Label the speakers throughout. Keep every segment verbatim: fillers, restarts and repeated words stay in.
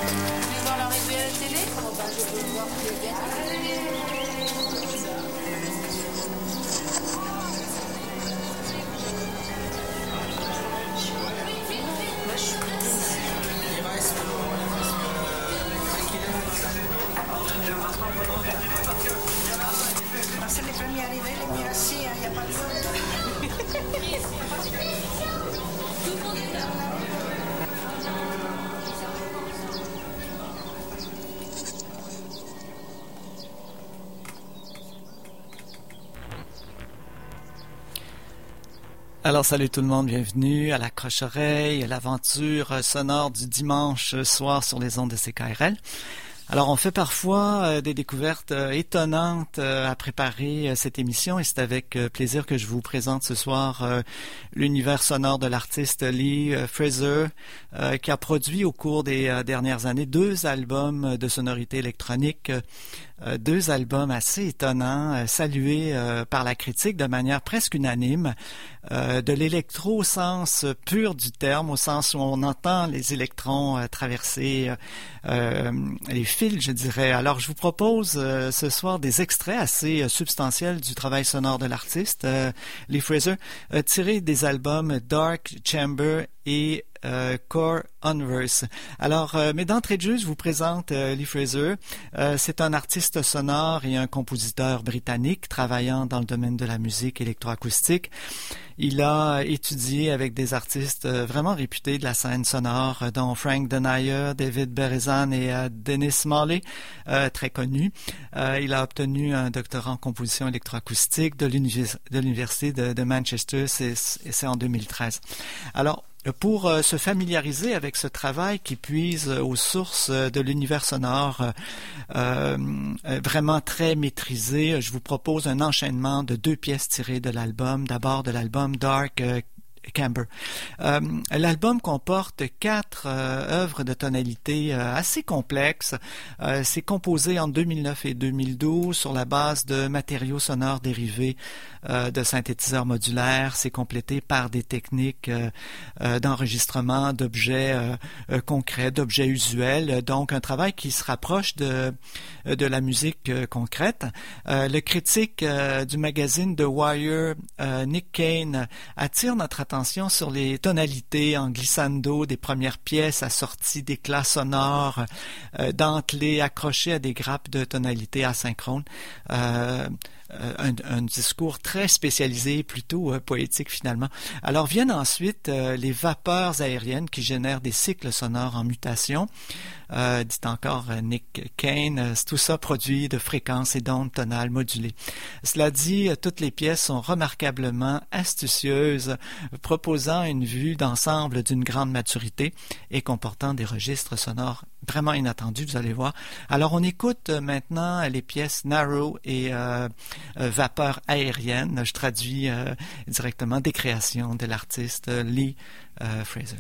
Speaker 1: voulez voir l'arrivée à la télé? Oh, bah, je veux voir qui est gagné.
Speaker 2: C'est les premiers arrivés, les mieux assis, il n'y a pas de
Speaker 3: Alors, salut tout le monde, bienvenue à l'Accroche-Oreille, l'aventure sonore du dimanche soir sur les ondes de C K R L. Alors, on fait parfois euh, des découvertes euh, étonnantes euh, à préparer euh, cette émission et c'est avec euh, plaisir que je vous présente ce soir euh, l'univers sonore de l'artiste Lee euh, Fraser euh, qui a produit au cours des euh, dernières années deux albums de sonorité électronique, euh, deux albums assez étonnants, euh, salués euh, par la critique de manière presque unanime, euh, de l'électro au sens pur du terme, au sens où on entend les électrons euh, traverser euh, les fil, je dirais. Alors, je vous propose euh, ce soir des extraits assez euh, substantiels du travail sonore de l'artiste, euh, Lee Fraser, euh, tirés des albums Dark Chamber et euh, Core Unverse. Alors, euh, mais d'entrée de jeu, je vous présente euh, Lee Fraser. Euh, c'est un artiste sonore et un compositeur britannique travaillant dans le domaine de la musique électroacoustique. Il a étudié avec des artistes euh, vraiment réputés de la scène sonore, euh, dont Frank Denayer, David Berezan et euh, Dennis Marley, euh, très connus. Euh, il a obtenu un doctorat en composition électroacoustique de, l'univers- de l'Université de, de Manchester, c'est, c'est en deux mille treize. Alors, pour euh, se familiariser avec ce travail qui puise euh, aux sources euh, de l'univers sonore euh, euh, vraiment très maîtrisé, je vous propose un enchaînement de deux pièces tirées de l'album. D'abord de l'album Dark euh, Chamber. Euh, l'album comporte quatre euh, œuvres de tonalité euh, assez complexes. Euh, c'est composé en deux mille neuf et deux mille douze sur la base de matériaux sonores dérivés euh, de synthétiseurs modulaires. C'est complété par des techniques euh, euh, d'enregistrement d'objets euh, euh, concrets, d'objets usuels. Donc, un travail qui se rapproche de, de la musique euh, concrète. Euh, le critique euh, du magazine The Wire, euh, Nick Kane, attire notre attention sur les tonalités en glissando des premières pièces assorties d'éclats sonores, euh, dentelés, accrochés à des grappes de tonalités asynchrones. Euh, Un, un discours très spécialisé, plutôt euh, poétique finalement. Alors viennent ensuite euh, les vapeurs aériennes qui génèrent des cycles sonores en mutation. Euh, dit encore euh, Nick Kane, euh, tout ça produit de fréquences et d'ondes tonales modulées. Cela dit, euh, toutes les pièces sont remarquablement astucieuses, proposant une vue d'ensemble d'une grande maturité et comportant des registres sonores vraiment inattendus, vous allez voir. Alors on écoute euh, maintenant les pièces Narrow et euh, euh, Vapeur aérienne. Je traduis euh, directement des créations de l'artiste euh, Lee euh, Fraser.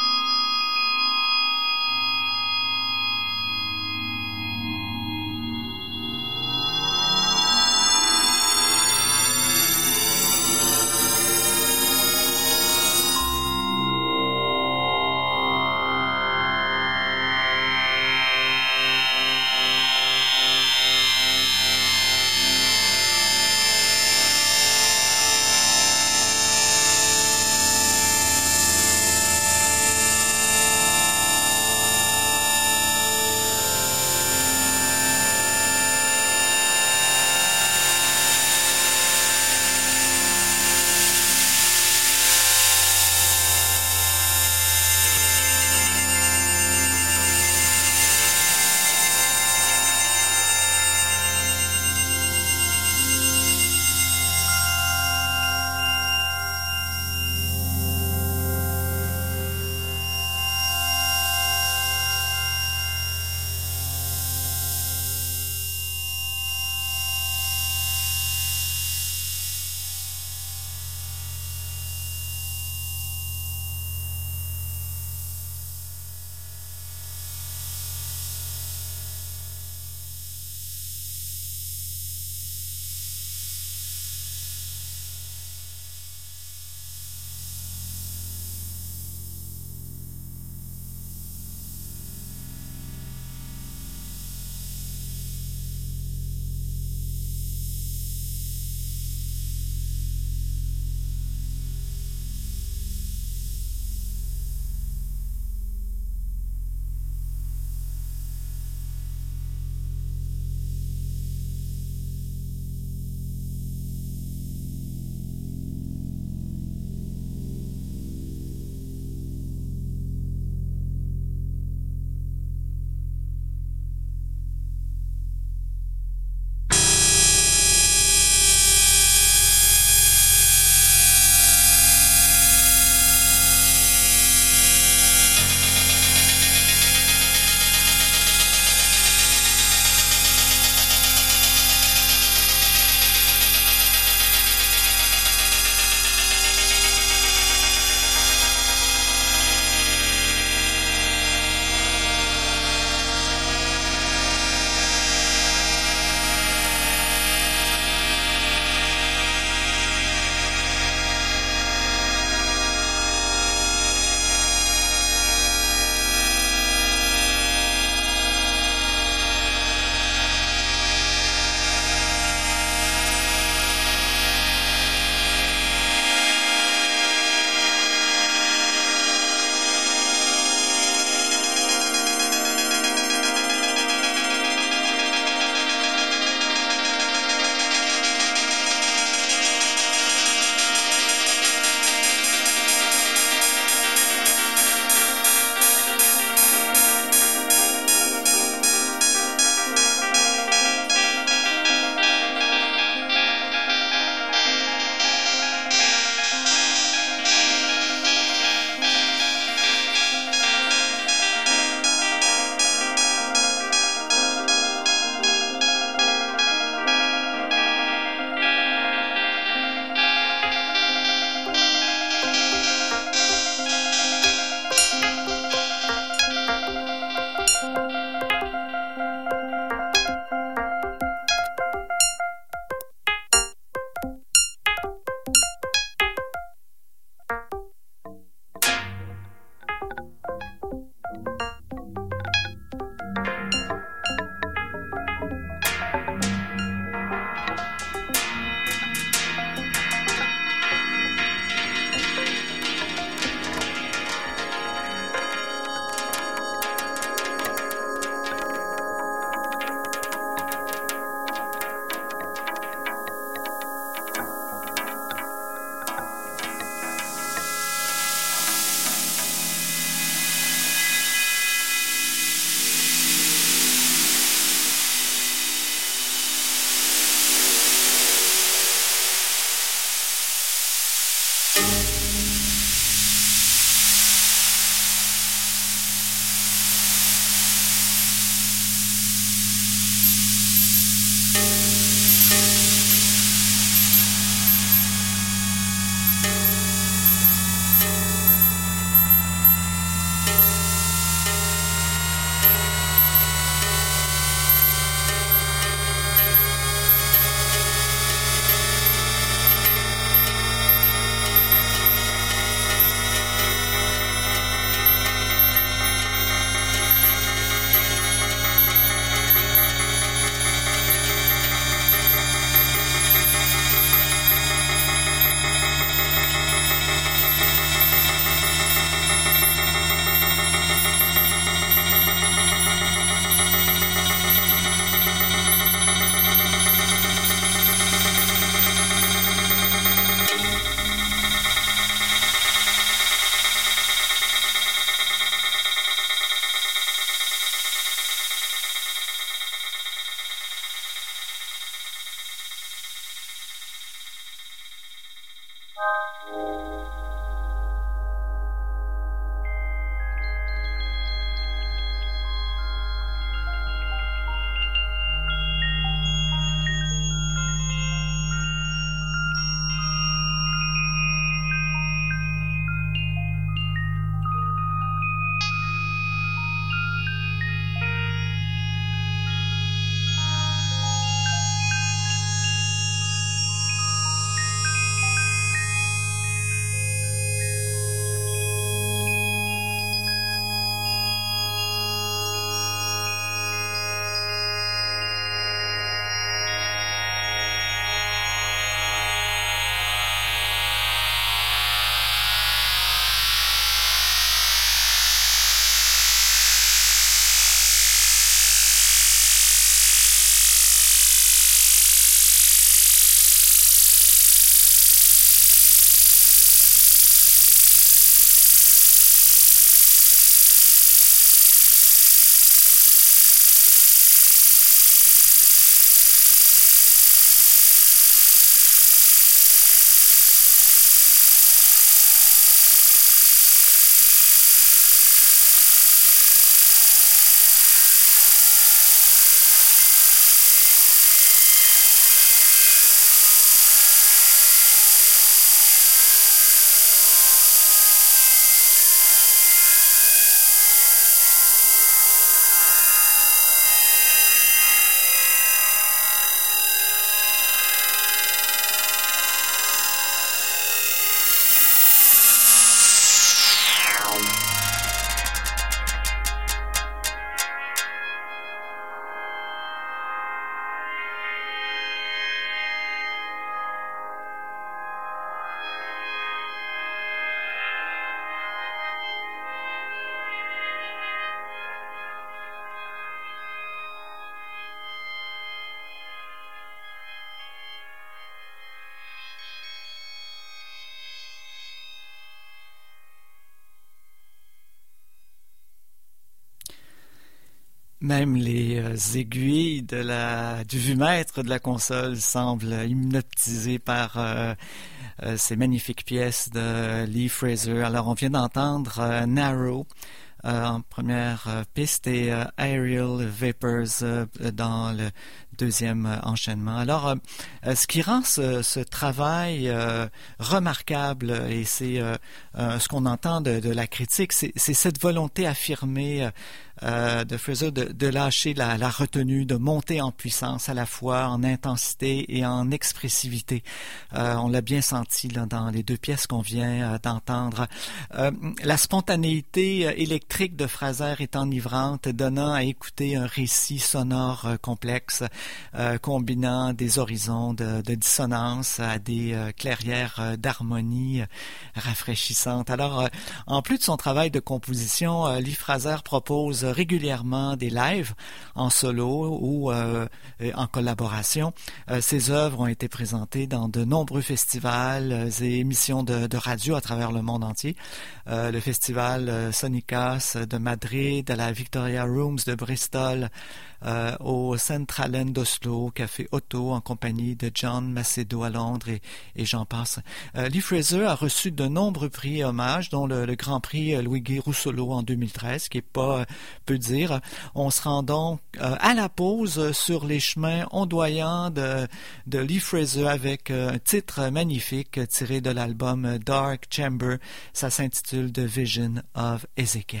Speaker 3: Même les euh, aiguilles de la, du vumètre de la console semblent hypnotisées par euh, euh, ces magnifiques pièces de Lee Fraser. Alors, on vient d'entendre euh, Narrow euh, en première euh, piste et euh, Aerial Vapors euh, dans le deuxième euh, enchaînement. Alors, euh, ce qui rend ce, ce travail euh, remarquable, et c'est euh, euh, ce qu'on entend de, de la critique, c'est, c'est cette volonté affirmée euh, de Fraser de, de lâcher la, la retenue, de monter en puissance à la fois en intensité et en expressivité. Euh, on l'a bien senti là, dans les deux pièces qu'on vient euh, d'entendre. Euh, la spontanéité euh, électrique de Fraser est enivrante, donnant à écouter un récit sonore euh, complexe, euh, combinant des horizons de, de dissonance à des euh, clairières euh, d'harmonie euh, rafraîchissantes. Alors, euh, en plus de son travail de composition, euh, Lee Fraser propose régulièrement des lives en solo ou euh, en collaboration. Euh, ses œuvres ont été présentées dans de nombreux festivals et émissions de, de radio à travers le monde entier. Euh, le festival euh, Sonicas de Madrid, à la Victoria Rooms de Bristol, euh, au Centralen d'Oslo, Café Otto en compagnie de John Macedo à Londres et, et j'en passe. Euh, Lee Fraser a reçu de nombreux prix et hommages, dont le, le Grand Prix Luigi Russolo en deux mille treize, qui est pas euh, peu dire. On se rend donc euh, à la pause sur les chemins ondoyants de, de Lee Fraser avec euh, un titre magnifique tiré de l'album Dark Chamber. Ça s'intitule The Vision of Ezekiel.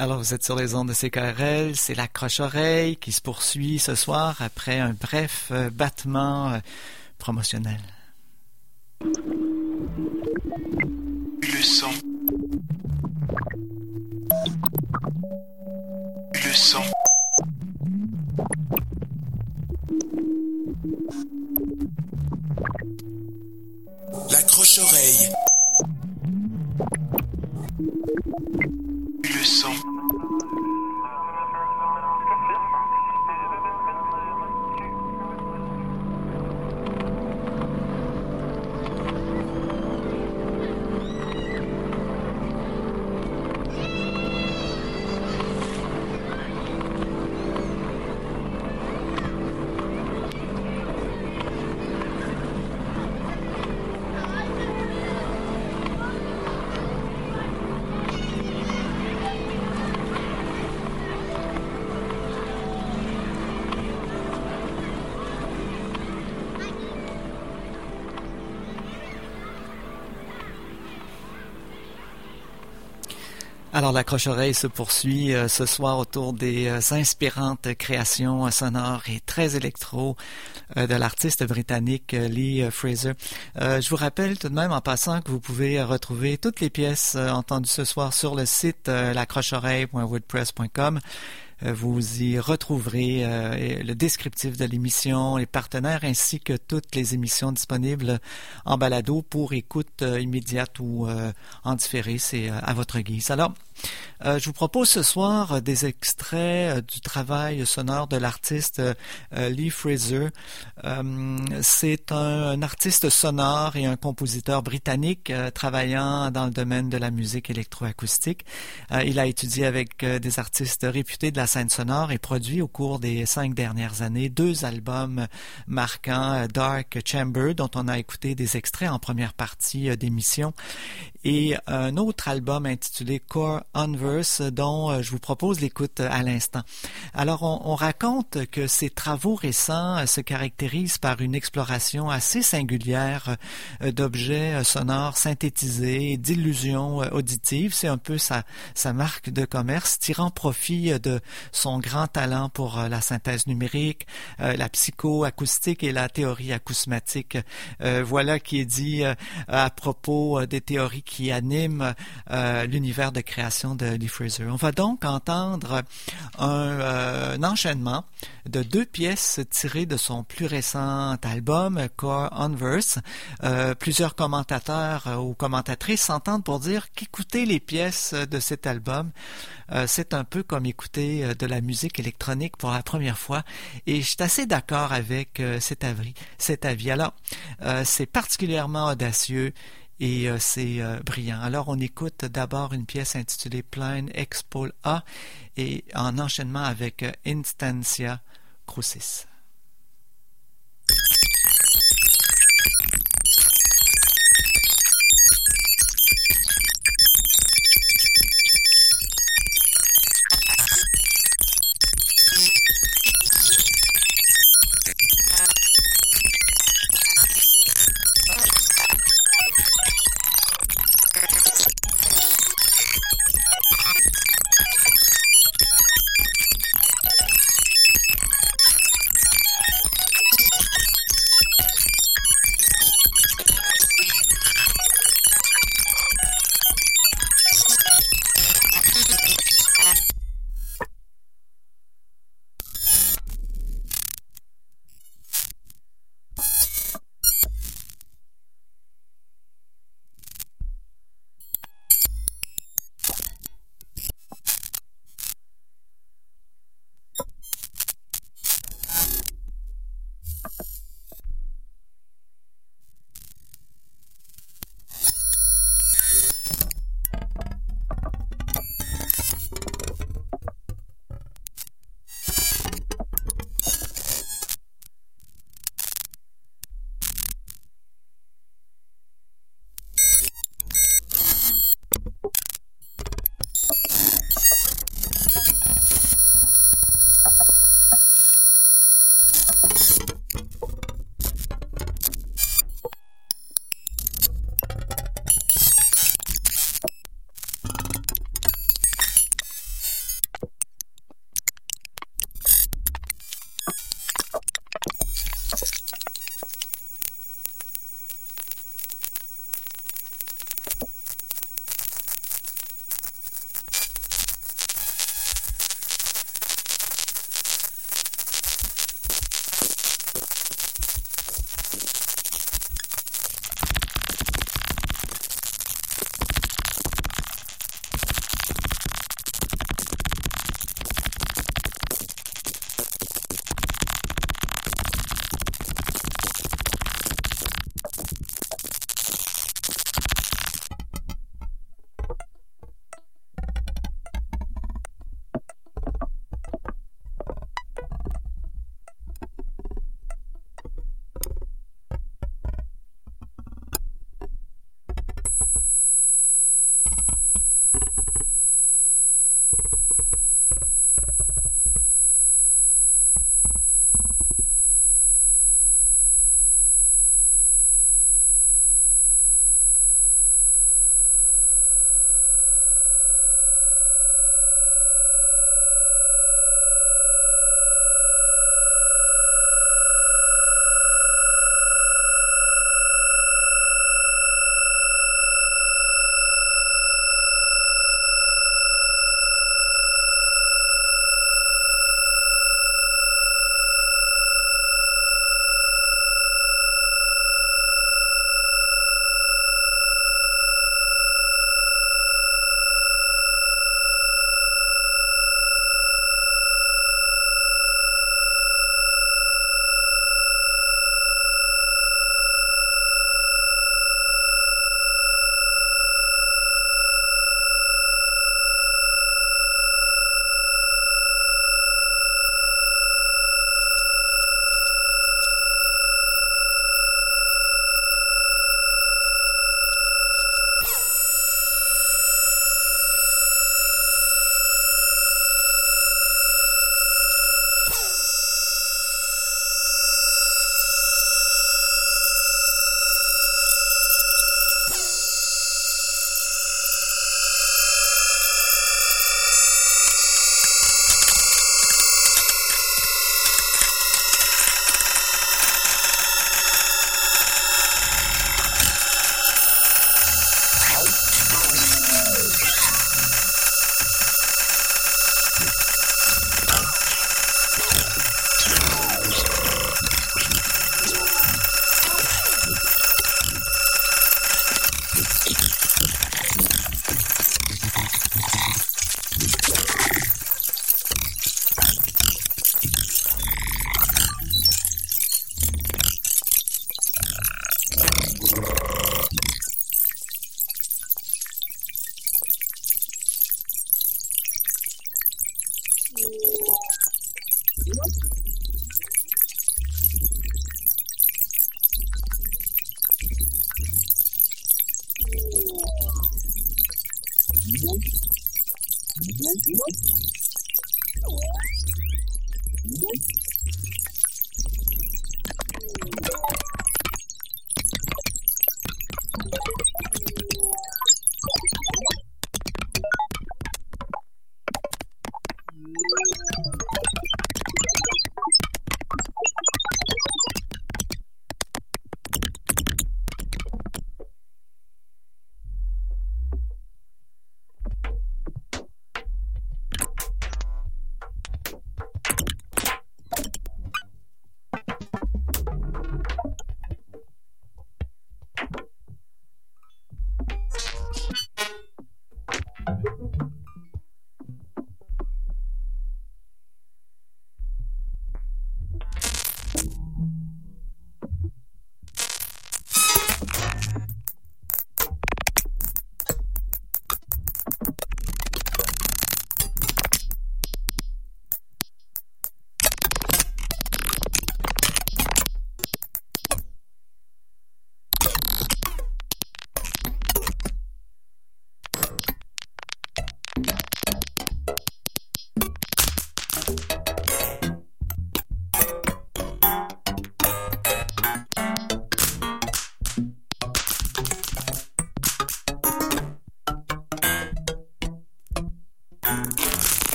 Speaker 3: Alors, vous êtes sur les ondes de C K R L, c'est l'accroche-oreille qui se poursuit ce soir après un bref euh, battement euh, promotionnel.
Speaker 4: Le sang. Le sang. L'accroche-oreille. Le sang.
Speaker 3: Alors, l'accroche-oreille se poursuit euh, ce soir autour des euh, inspirantes créations euh, sonores et très électro euh, de l'artiste britannique euh, Lee euh, Fraser. Euh, je vous rappelle tout de même en passant que vous pouvez euh, retrouver toutes les pièces euh, entendues ce soir sur le site euh, l'accroche-oreille point wordpress point com. Vous y retrouverez euh, le descriptif de l'émission, les partenaires ainsi que toutes les émissions disponibles en balado pour écoute euh, immédiate ou euh, en différé, c'est euh, à votre guise. Alors, euh, je vous propose ce soir euh, des extraits euh, du travail sonore de l'artiste euh, Lee Fraser. Euh, c'est un, un artiste sonore et un compositeur britannique euh, travaillant dans le domaine de la musique électroacoustique. Euh, il a étudié avec euh, des artistes réputés de la scène sonore et produit au cours des cinq dernières années deux albums marquants, Dark Chamber, dont on a écouté des extraits en première partie d'émission, et un autre album intitulé Core Unverse, dont je vous propose l'écoute à l'instant. Alors, on, on raconte que ces travaux récents se caractérisent par une exploration assez singulière d'objets sonores synthétisés, d'illusions auditives. C'est un peu sa, sa marque de commerce, tirant profit de son grand talent pour la synthèse numérique, euh, la psychoacoustique et la théorie acousmatique. Euh, voilà qui est dit euh, à propos des théories qui animent euh, l'univers de création de Lee Fraser. On va donc entendre un, euh, un enchaînement de deux pièces tirées de son plus récent album, Core Unverse. Euh, plusieurs commentateurs euh, ou commentatrices s'entendent pour dire qu'écouter les pièces de cet album, euh, c'est un peu comme écouter euh, de la musique électronique pour la première fois, et je suis assez d'accord avec euh, cet avis. Cet avis. Alors, euh, c'est particulièrement audacieux et euh, c'est euh, brillant. Alors, on écoute d'abord une pièce intitulée Plane Expol A et en enchaînement avec euh, Instantia Crucis.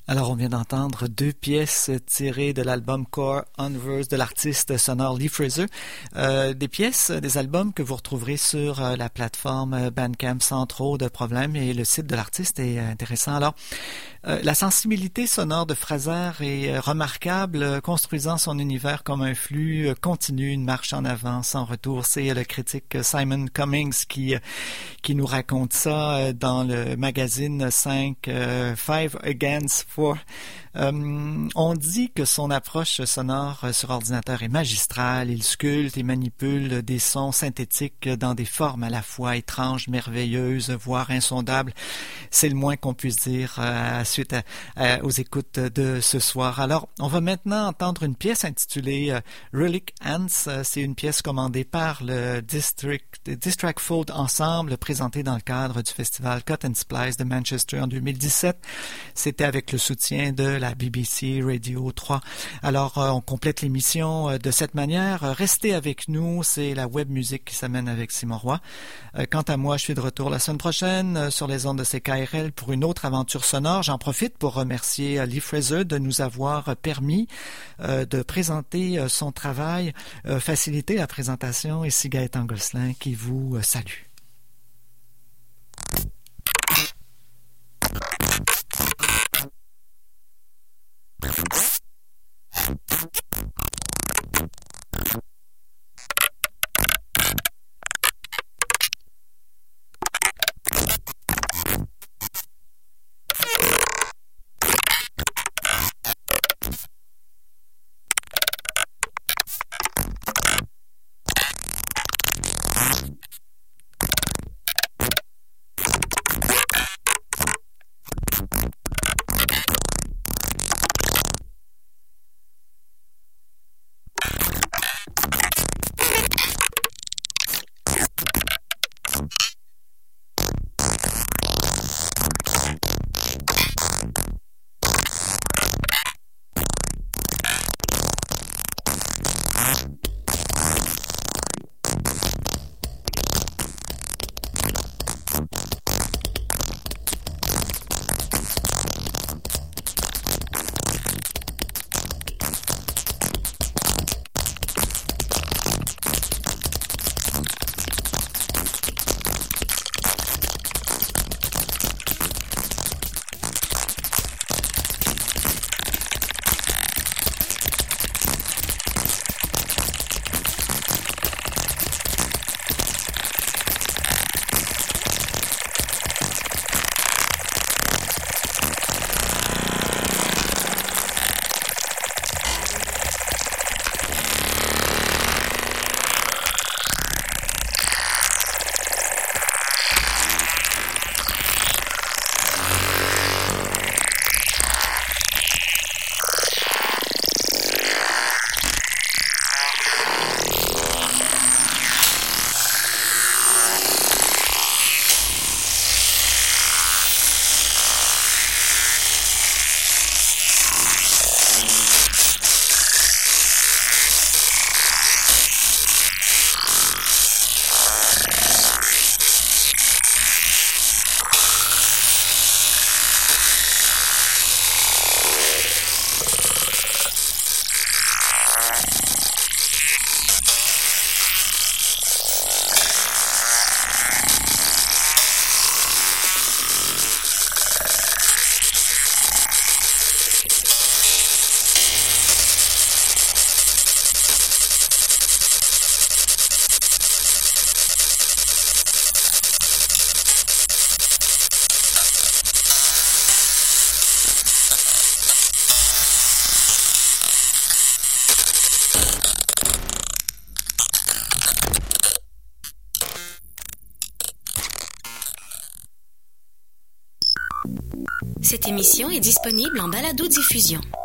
Speaker 3: Alors, on vient d'entendre deux pièces tirées de l'album Core Unverse de l'artiste sonore Lee Fraser. Euh, des pièces, des albums que vous retrouverez sur euh, la plateforme Bandcamp sans trop de problèmes, et le site de l'artiste est intéressant. Alors, euh, la sensibilité sonore de Fraser est remarquable, euh, construisant son univers comme un flux euh, continu, une marche en avant sans retour. C'est euh, le critique Simon Cummings qui, euh, qui nous raconte ça euh, dans le magazine cinq, euh, Five Against Four. Euh, on dit que son approche sonore sur ordinateur est magistrale. Il sculpte et manipule des sons synthétiques dans des formes à la fois étranges, merveilleuses, voire insondables. C'est le moins qu'on puisse dire euh, suite à, à, aux écoutes de ce soir. Alors, on va maintenant entendre une pièce intitulée euh, Relic Ants. C'est une pièce commandée par le District, Distract Fold Ensemble, présentée dans le cadre du festival Cut and Splice de Manchester en deux mille dix-sept. C'était avec le soutien de la B B C Radio trois. Alors, euh, on complète l'émission euh, de cette manière. Euh, restez avec nous, c'est la web musique qui s'amène avec Simon Roy. Euh, quant à moi, je suis de retour la semaine prochaine euh, sur les ondes de C K R L pour une autre aventure sonore. J'en profite pour remercier euh, Lee Fraser de nous avoir euh, permis euh, de présenter euh, son travail, euh, faciliter la présentation. Ici Gaëtan Gosselin qui vous euh, salue.
Speaker 5: Cette émission est disponible en balado-diffusion.